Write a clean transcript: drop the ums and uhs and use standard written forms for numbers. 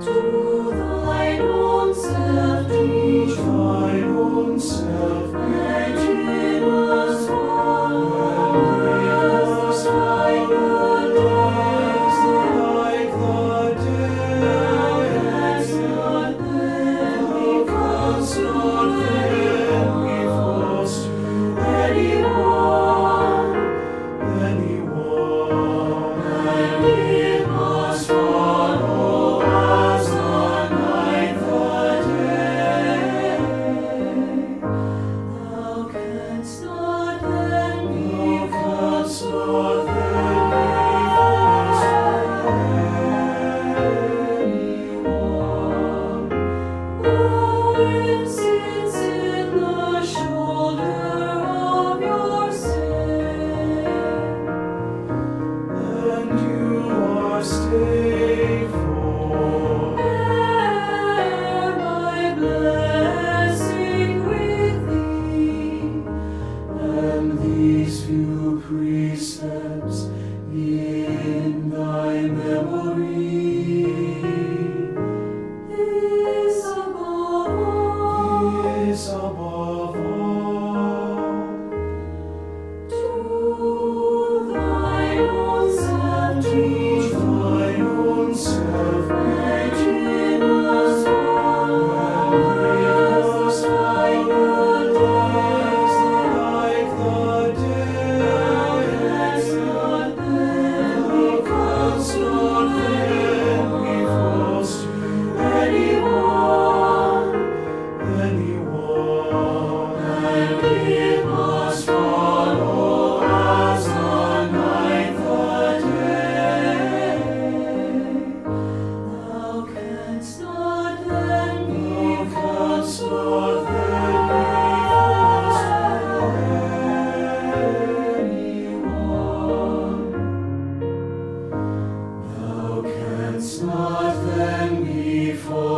To thine own self teach, thine own self and in us one, as like the days, like the as day. not then be Thus not then be false to anyone, anyone. and it must follow as the night the day. Thou canst not then be false Thou to canst not then be false anyone. Thou it sits in the shoulder of your sin, and you are stayed for. bear my blessing with thee, And these few precepts in thy memory, this above all. this above all. To thine own self teach, Thine own self and in us one, as like the days, like the as day. not then be Thus not then be false to anyone, anyone. and it must follow as the night the day. Thou canst not then be false Thou to canst not then be false anyone. Thou canst not then be false